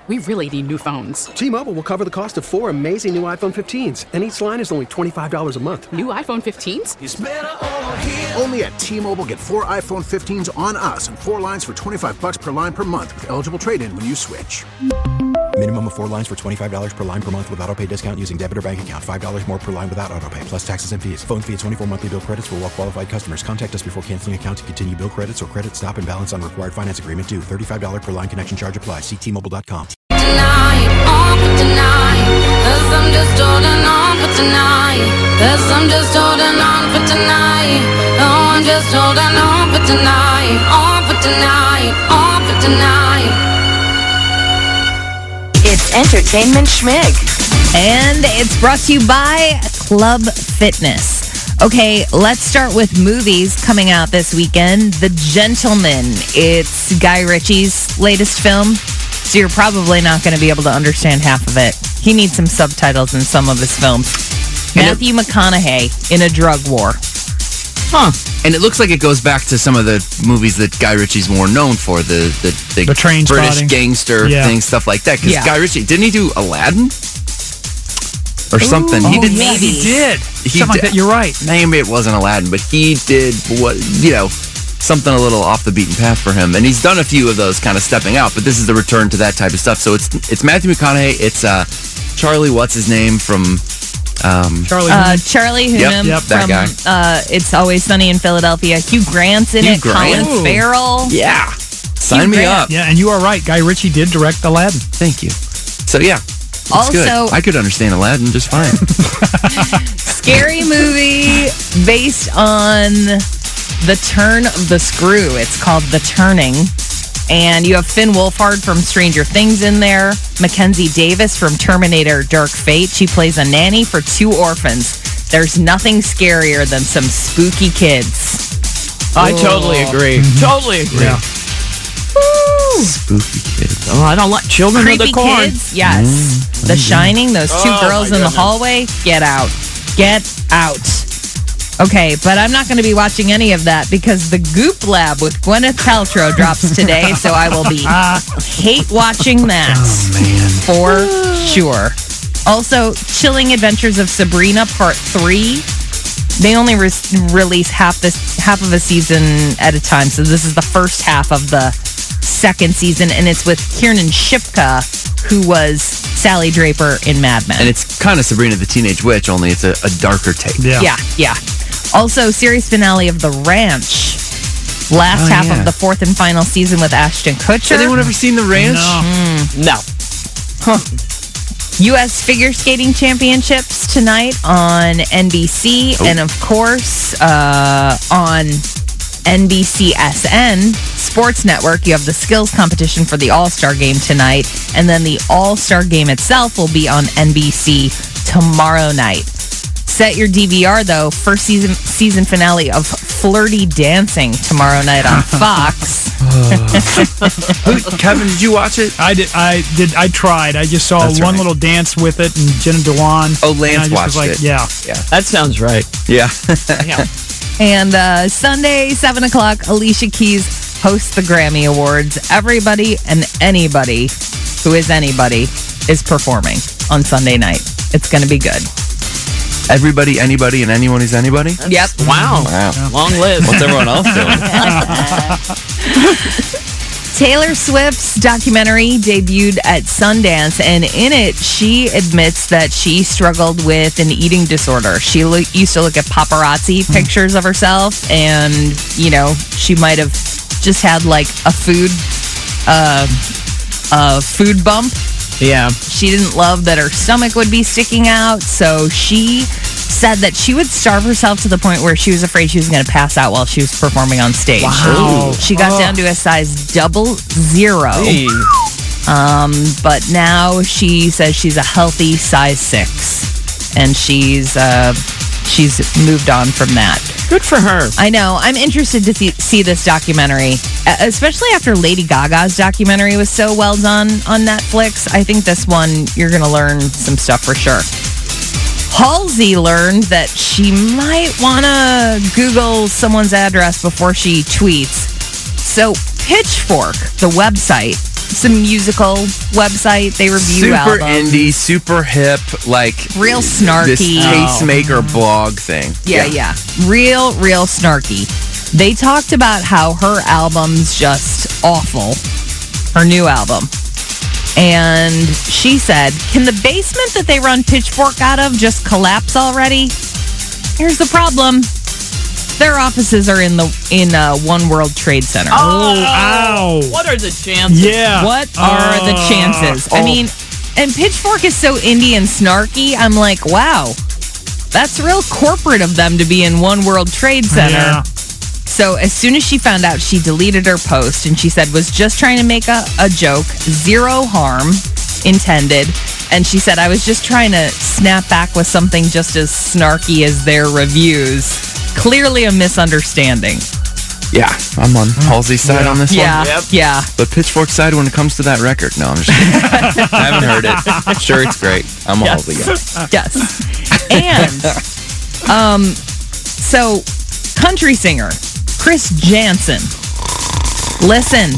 We really need new phones. T-Mobile will cover the cost of 4 amazing new iPhone 15s, and each line is only $25 a month. New iPhone 15s? It's better over here. Only at T-Mobile, get 4 iPhone 15s on us and 4 lines for $25 per line per month with eligible trade-in when you switch. Minimum of 4 lines for $25 per line per month with autopay discount using debit or bank account. $5 more per line without autopay, plus taxes and fees. Phone fee at 24 monthly bill credits for well-qualified customers. Contact us before canceling account to continue bill credits or credit stop and balance on required finance agreement due. $35 per line connection charge applies. See T-Mobile.com. Tonight, on for tonight, 'cause I'm just holding on for tonight. 'Cause I'm just holding on for tonight. Oh, I'm just holding on for tonight. On for tonight, on for tonight. It's Entertainment Schmig. And it's brought to you by Club Fitness. Okay, let's start with movies coming out this weekend. The Gentleman. It's Guy Ritchie's latest film, so you're probably not going to be able to understand half of it. He needs some subtitles in some of his films. Matthew McConaughey in a drug war. Huh. And it looks like it goes back to some of the movies that Guy Ritchie's more known for, the train British spotting. gangster thing, stuff like that. Because Guy Ritchie, didn't he do Aladdin? Or something. Ooh, He did. maybe. He did. Something like that. You're right. Maybe it wasn't Aladdin, but he did something a little off the beaten path for him. And he's done a few of those kind of stepping out, but this is the return to that type of stuff. So it's Matthew McConaughey. It's Charlie, what's his name from... Charlie Hunnam Yep, that guy. It's Always Sunny in Philadelphia. Hugh Grant's in it. Grant. Colin Farrell. Yeah. Sign me up. Yeah, and you are right. Guy Ritchie did direct Aladdin. Thank you. So, yeah. It's Also, good. I could understand Aladdin just fine. Scary movie based on The Turn of the Screw. It's called The Turning. And you have Finn Wolfhard from Stranger Things in there. Mackenzie Davis from Terminator Dark Fate. She plays a nanny for 2 orphans. There's nothing scarier than some spooky kids. I totally agree. Totally agree. Yeah. Spooky kids. Oh, I don't like Children Creepy of the Corn. kids, yes. The Shining, those 2 girls in the hallway, get out. Get out. Okay, but I'm not going to be watching any of that because the Goop Lab with Gwyneth Paltrow drops today, so I will be hate watching that. Oh, man. For sure. Also, Chilling Adventures of Sabrina Part 3. They only release half of a season at a time, so this is the first half of the second season, and it's with Kiernan Shipka, who was Sally Draper in Mad Men. And it's kind of Sabrina the Teenage Witch, only it's a darker take. Yeah. Also, series finale of The Ranch. Last half of the 4th and final season with Ashton Kutcher. Has anyone ever seen The Ranch? No. U.S. Figure Skating Championships tonight on NBC. And, of course, on NBCSN Sports Network, you have the skills competition for the All-Star Game tonight. And then the All-Star Game itself will be on NBC tomorrow night. Set your DVR, though. First season finale of Flirty Dancing tomorrow night on Fox. Kevin, did you watch it? I did. I tried. I just saw one little dance with it, and Jenna Dewan. Oh, Lance watched it. Yeah. That sounds right. Yeah. And Sunday, 7 o'clock, Alicia Keys hosts the Grammy Awards. Everybody and anybody who is anybody is performing on Sunday night. It's going to be good. Everybody, anybody, and anyone is anybody? Yep. Wow. Long list. What's everyone else doing? Taylor Swift's documentary debuted at Sundance, and in it, she admits that she struggled with an eating disorder. She used to look at paparazzi pictures of herself, and, she might have just had, like, a food bump. Yeah. She didn't love that her stomach would be sticking out, so she said that she would starve herself to the point where she was afraid she was going to pass out while she was performing on stage. Wow. She got down to a size 00. Hey. But now she says she's a healthy size 6, and she's moved on from that. Good for her. I know. I'm interested to see this documentary, especially after Lady Gaga's documentary was so well done on Netflix. I think this one, you're going to learn some stuff for sure. Halsey learned that she might want to Google someone's address before she tweets. So Pitchfork, the website, some musical website. They review super albums. indie, super hip, like real snarky. This tastemaker blog thing. Yeah. Real snarky. They talked about how her album's just awful. Her new album. And she said, can the basement that they run Pitchfork out of just collapse already? Here's the problem. Their offices are in One World Trade Center. Ow. What are the chances? Yeah. What are the chances? I mean, and Pitchfork is so indie and snarky. I'm like, wow, that's real corporate of them to be in One World Trade Center. Yeah. So as soon as she found out, she deleted her post and she said, was just trying to make a joke, zero harm intended. And she said, I was just trying to snap back with something just as snarky as their reviews. Clearly a misunderstanding. Yeah, I'm on Halsey's side on this one. Yeah. But Pitchfork's side when it comes to that record. No, I'm just kidding. I haven't heard it. I'm sure it's great. I'm a Halsey guy. Yes. And so country singer Chris Jansen. Listen.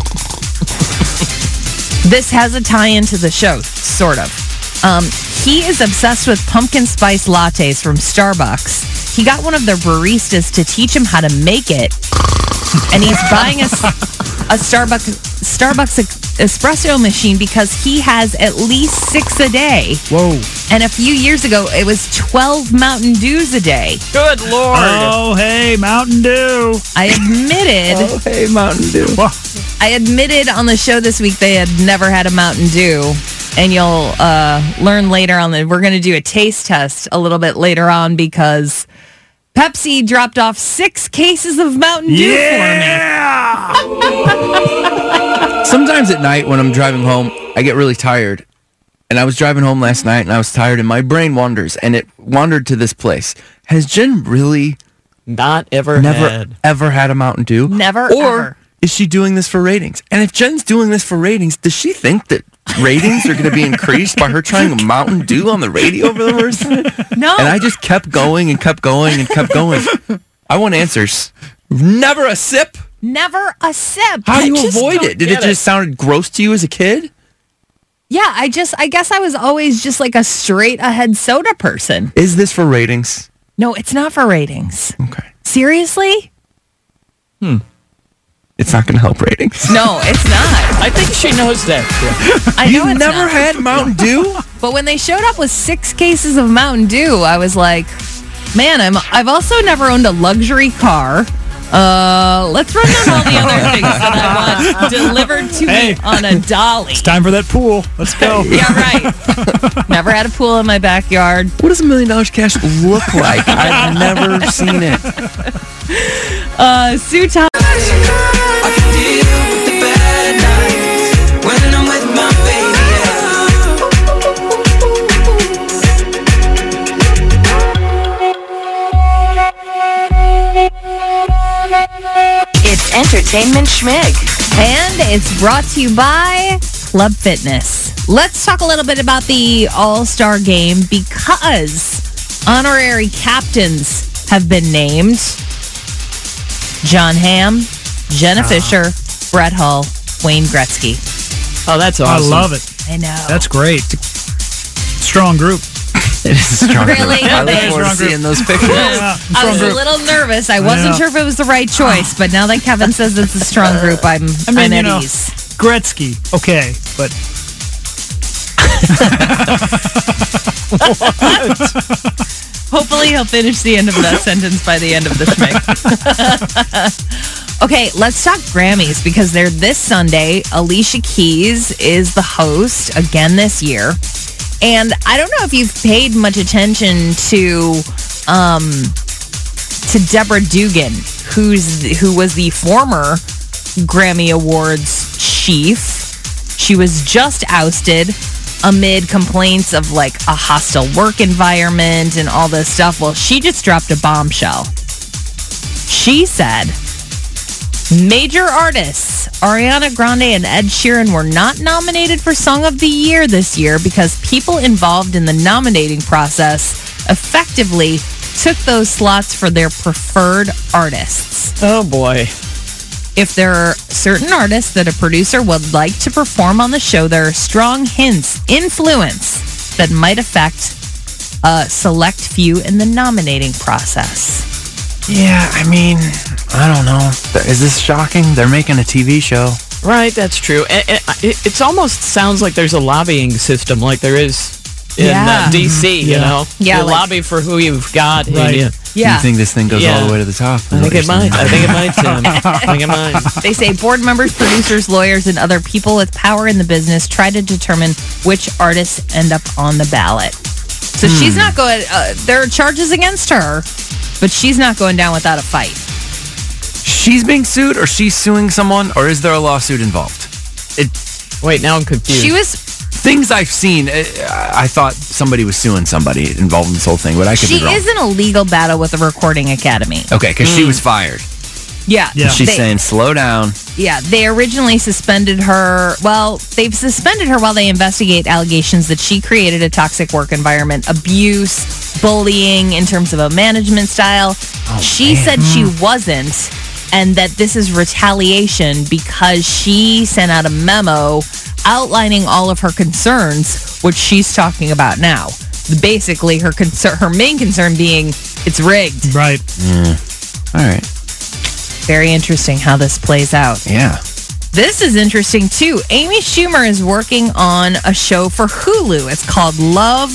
This has a tie into the show, sort of. He is obsessed with pumpkin spice lattes from Starbucks. He got one of their baristas to teach him how to make it. And he's buying a Starbucks espresso machine because he has at least 6 a day. Whoa. And a few years ago, it was 12 Mountain Dews a day. Good Lord. Oh, hey, Mountain Dew. I admitted... Oh, hey, Mountain Dew. I admitted on the show this week they had never had a Mountain Dew. And you'll learn later on that we're going to do a taste test a little bit later on because Pepsi dropped off 6 cases of Mountain Dew for me. Sometimes at night when I'm driving home, I get really tired. And I was driving home last night and I was tired and my brain wanders and it wandered to this place. Has Jen really never ever had a Mountain Dew? Never, or ever. Is she doing this for ratings? And if Jen's doing this for ratings, does she think that ratings are going to be increased by her trying a Mountain Dew on the radio over the first time? No. And I just kept going and kept going and kept going. I want answers. Never a sip? Never a sip. How do you avoid it? Did it just sound gross to you as a kid? Yeah, I guess I was always just like a straight ahead soda person. Is this for ratings? No, it's not for ratings. Okay. Seriously? It's not going to help ratings. No, it's not. I think she knows that. I know You've it's never not. had Mountain Dew? But when they showed up with 6 cases of Mountain Dew, I was like, man, I've also never owned a luxury car. Let's run down all the other things that I want delivered to me on a dolly. It's time for that pool. Let's go. Yeah, right. Never had a pool in my backyard. What does $1 million cash look like? I've never seen it. Sue Tom. I can deal with the bad nights when I'm with my baby. It's Entertainment Schmig. And it's brought to you by Club Fitness. Let's talk a little bit about the All-Star Game because honorary captains have been named. John Hamm, Jenna Fisher, Brett Hull, Wayne Gretzky. Oh, that's awesome. I love it. I know. That's great. Strong group. It is a strong Really? group. I look forward to seeing those pictures. Yeah, I was a little nervous. I wasn't sure if it was the right choice, but now that Kevin says it's a strong group, I'm at ease. Gretzky, okay, but... Hopefully he'll finish the end of that sentence by the end of the schmig. Okay, let's talk Grammys because they're this Sunday. Alicia Keys is the host again this year. And I don't know if you've paid much attention to Deborah Dugan, who was the former Grammy Awards chief. She was just ousted amid complaints of like a hostile work environment and all this stuff. Well, she just dropped a bombshell. She said major artists Ariana Grande and Ed Sheeran were not nominated for Song of the Year this year because people involved in the nominating process effectively took those slots for their preferred artists. Oh, boy. If there are certain artists that a producer would like to perform on the show, there are strong hints, influence that might affect a select few in the nominating process. Yeah, I mean, I don't know. Is this shocking? They're making a TV show. Right, that's true. It almost sounds like there's a lobbying system like there is in D.C., you know? Yeah, you lobby for who you've got. Right. And Yeah. You think this thing goes all the way to the top? I think it might. I think it might, Tim. I think it might. They say board members, producers, lawyers, and other people with power in the business try to determine which artists end up on the ballot. So she's not going, there are charges against her, but she's not going down without a fight. She's being sued, or she's suing someone, or is there a lawsuit involved? Wait, now I'm confused. She was... Things I've seen, I thought somebody was suing somebody involved in this whole thing, but I could be wrong. She is in a legal battle with the Recording Academy. Okay, because she was fired. Yeah. She's saying, slow down. Yeah, they originally suspended her. Well, they've suspended her while they investigate allegations that she created a toxic work environment, abuse, bullying in terms of a management style. She said she wasn't, and that this is retaliation because she sent out a memo outlining all of her concerns, which she's talking about now. Basically, her main concern being it's rigged. Right. All right. Very interesting how this plays out. Yeah. This is interesting, too. Amy Schumer is working on a show for Hulu. It's called Love,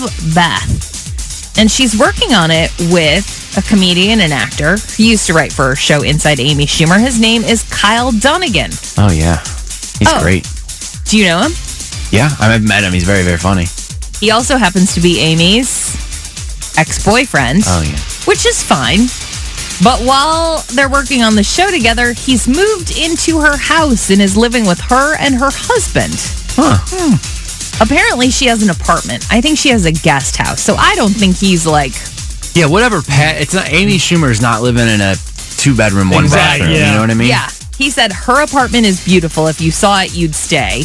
Beth. And she's working on it with a comedian and actor who used to write for her show Inside Amy Schumer. His name is Kyle Dunnigan. Oh, yeah. He's great. Do you know him? Yeah, I've met him. He's very, very funny. He also happens to be Amy's ex-boyfriend. Oh, yeah. Which is fine. But while they're working on the show together, he's moved into her house and is living with her and her husband. Apparently, she has an apartment. I think she has a guest house. So I don't think he's like... Yeah, whatever. It's not Amy Schumer's not living in a 2-bedroom, 1-bathroom. You know what I mean? Yeah. He said her apartment is beautiful. If you saw it, you'd stay.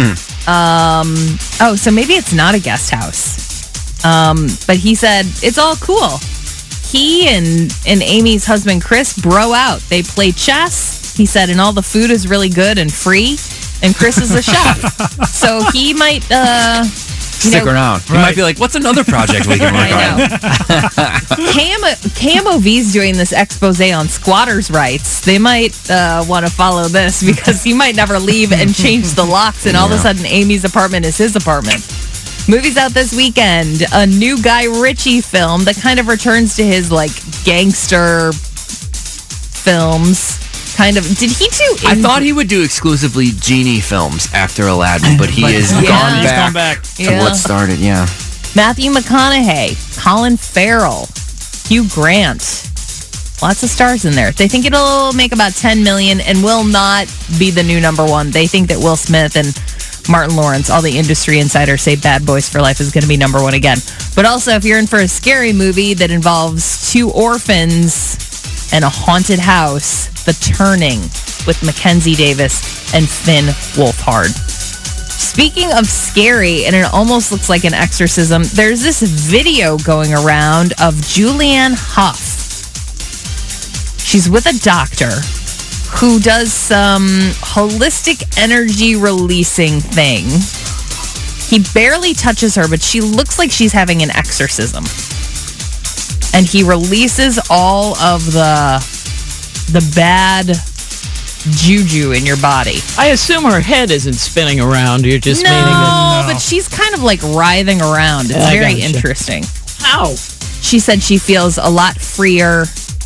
So maybe it's not a guest house. But he said it's all cool. He and Amy's husband, Chris, bro out. They play chess. He said, and all the food is really good and free. And Chris is a chef. So he might... Stick around. He might be like, what's another project we can work on? KMOV's doing this expose on squatters' rights. They might want to follow this because he might never leave and change the locks, and all of a sudden Amy's apartment is his apartment. Movies out this weekend. A new Guy Ritchie film that kind of returns to his like gangster films. Kind of. Did he do... I thought he would do exclusively Genie films after Aladdin, but he has gone back to what started, Matthew McConaughey, Colin Farrell, Hugh Grant. Lots of stars in there. They think it'll make about $10 million and will not be the new number one. They think that Will Smith and Martin Lawrence, all the industry insiders say Bad Boys for Life is going to be number one again. But also, if you're in for a scary movie that involves 2 orphans and a haunted house, The Turning with Mackenzie Davis and Finn Wolfhard. Speaking of scary, and it almost looks like an exorcism, there's this video going around of Julianne Hough. She's with a doctor who does some holistic energy releasing thing. He barely touches her, but she looks like she's having an exorcism. And he releases all of the bad juju in your body. I assume her head isn't spinning around. You're just meaning that... No, but she's kind of like writhing around. It's very interesting. How? She said she feels a lot freer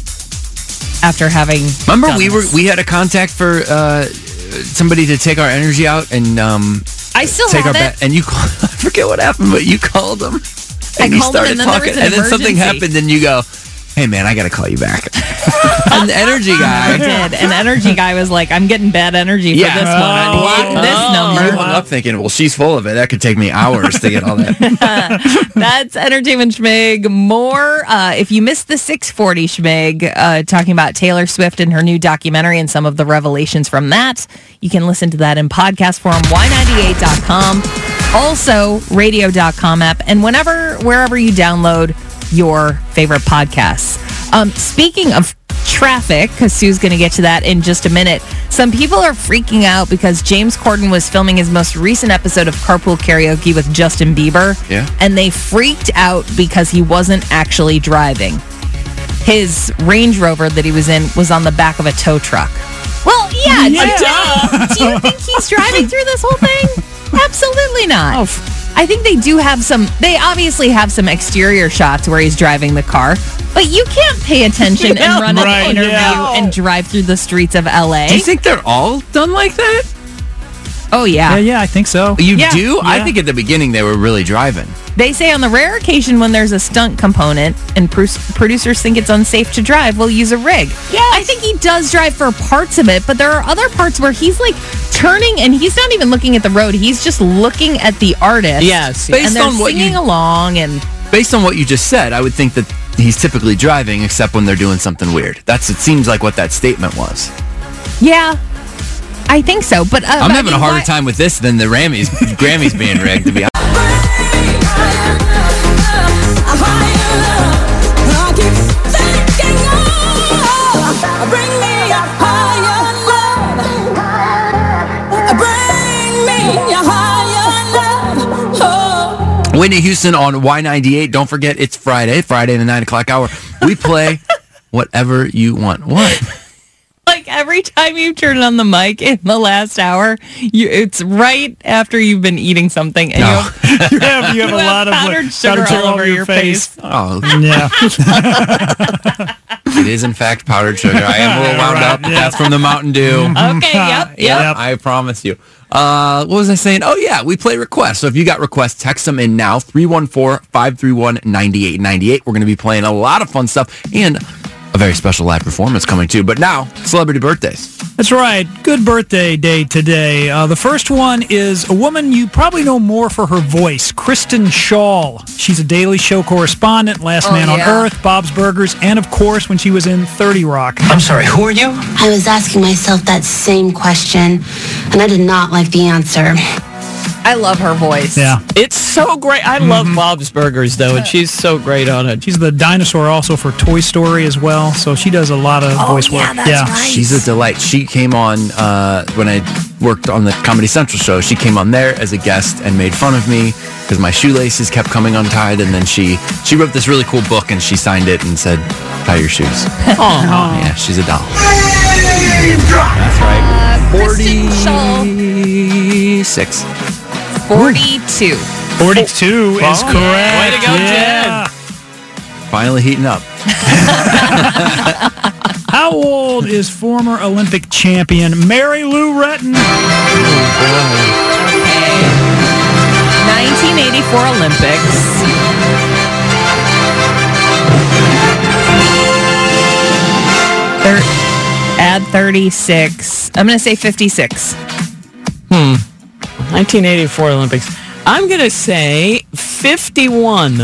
after having... Remember we had a contact for somebody to take our energy out and I still take have our it. and you called, I forget what happened, but you called them. And you started talking, and then something happened, and you go, hey, man, I got to call you back. And the energy guy. I did. An energy guy was like, I'm getting bad energy for this one. Block this number. You hung up thinking, well, she's full of it. That could take me hours to get all that. That's Entertainment Schmig. More, if you missed the 640 Schmig, talking about Taylor Swift and her new documentary and some of the revelations from that, you can listen to that in podcast form, y98.com. Also, radio.com app, and wherever you download your favorite podcasts. Speaking of traffic, because Sue's going to get to that in just a minute. Some people are freaking out because James Corden was filming his most recent episode of Carpool Karaoke with Justin Bieber. Yeah. And they freaked out because he wasn't actually driving. His Range Rover that he was in was on the back of a tow truck. Well, yeah. Do you think he's driving through this whole thing? Absolutely not. I think they obviously have some exterior shots where he's driving the car, but you can't pay attention and run an interview and drive through the streets of LA. Do you think they're all done like that? Oh, yeah. Yeah, I think so. You do? Yeah. I think at the beginning they were really driving. They say on the rare occasion when there's a stunt component and producers think it's unsafe to drive, we'll use a rig. Yeah, I think he does drive for parts of it, but there are other parts where he's like turning and he's not even looking at the road. He's just looking at the artist. Yes. And they're singing along. And based on what you just said, I would think that he's typically driving except when they're doing something weird. It seems like what that statement was. Yeah. I think so, but I'm having a harder time with this than the Grammys being rigged, to be honest. Whitney Houston on Y98. Don't forget, it's Friday in the 9 o'clock hour. We play whatever you want. What? Like every time you turn on the mic in the last hour, it's right after you've been eating something, and you have a lot of powdered sugar all over your face. Oh, yeah. It is in fact powdered sugar. I am a little wound up. But that's from the Mountain Dew. Okay. Yep. I promise you. What was I saying? Oh, yeah, we play requests. So if you got requests, text them in now, 314-531-9898. We're going to be playing a lot of fun stuff and a very special live performance coming too. But now, celebrity birthdays. That's right. Good birthday day today. The first one is a woman you probably know more for her voice, Kristen Schaal. She's a Daily Show correspondent, Last Man on Earth, Bob's Burgers, and of course when she was in 30 Rock. I'm sorry, who are you? I was asking myself that same question, and I did not like the answer. I love her voice. Yeah. It's so great. I love Bob's Burgers, though, and she's so great on it. She's the dinosaur also for Toy Story as well, so she does a lot of voice work. That's right. She's a delight. She came on when I worked on the Comedy Central show. She came on there as a guest and made fun of me because my shoelaces kept coming untied, and then she wrote this really cool book, and she signed it and said, tie your shoes. Oh, yeah, she's a doll. That's right. 46. 42. 42 is correct. Way to go, Jen. Finally heating up. How old is former Olympic champion Mary Lou Retton? 1984 Olympics. Add 36. I'm going to say 56. 1984 Olympics. I'm going to say 51.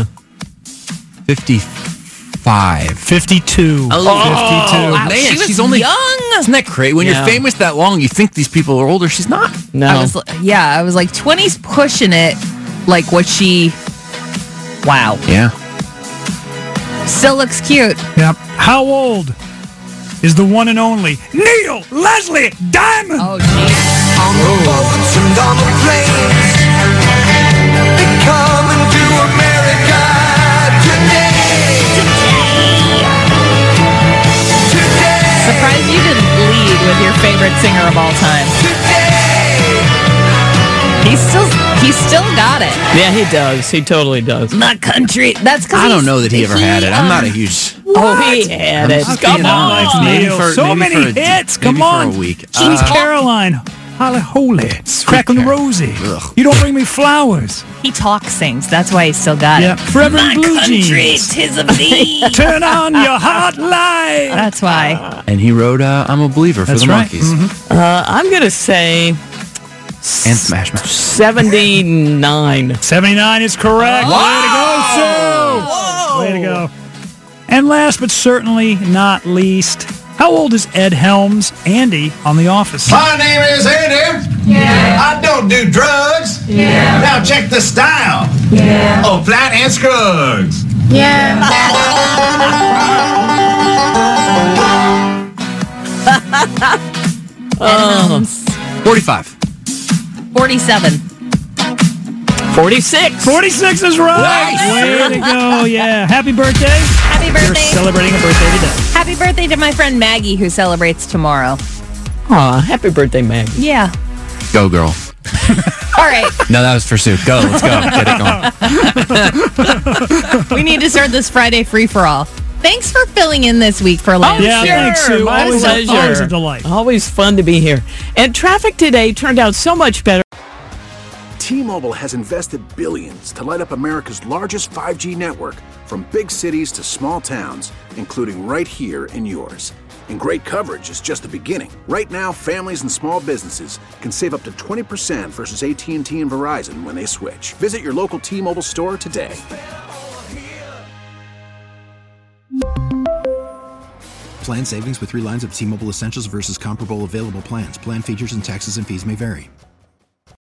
55. 52. Oh, 52. Wow, Man, she's only young. Isn't that crazy? When you're famous that long, you think these people are older. She's not. No. I was like 20s pushing it. Like what she... Wow. Yeah. Still looks cute. Yep. How old is the one and only Neil Leslie Diamond? Oh, jeez. On the boats and on the planes, they coming to America today. Surprised you didn't lead with your favorite singer of all time. He's still got it. Yeah, he does. He totally does. My country. That's because I don't know that he ever had it. I'm not a huge... Oh, he had it. Come on. Neil. So many hits. Come on. For a week. Sweet Caroline. Holly Holy. Cracklin' Rosie. Ugh. You don't bring me flowers. He talk-sings. That's why he's still got Yeah. it. Forever in Blue Jeans. 'Tis of thee. Turn on your hot light. That's why. And he wrote I'm a Believer for That's the right. Monkees. I'm going to say... And Smash Mouth. 79. 79 is correct. Whoa. Way to go, Sue. Whoa. Way to go. And last but certainly not least, how old is Ed Helms, Andy, on The Office? My name is Andy. Yeah. I don't do drugs. Yeah. Now check the style. Yeah. Oh, Flat and Scruggs. Yeah. 45. 47. 46. 46 is right. Nice. Way to go. Yeah. Happy birthday. Happy birthday. You're celebrating a birthday today. Happy birthday to my friend Maggie, who celebrates tomorrow. Aw, happy birthday, Maggie. Yeah. Go, girl. All right. No, that was for Sue. Go. Let's go. Get it going. We need to start this Friday free-for-all. Thanks for filling in this week for Lance. Yeah, thanks, Sue. My Always pleasure. a delight. Always fun to be here. And traffic today turned out so much better. T-Mobile has invested billions to light up America's largest 5G network, from big cities to small towns, including right here in yours. And great coverage is just the beginning. Right now, families and small businesses can save up to 20% versus AT&T and Verizon when they switch. Visit your local T-Mobile store today. Plan savings with 3 lines of T-Mobile Essentials versus comparable available plans. Plan features and taxes and fees may vary.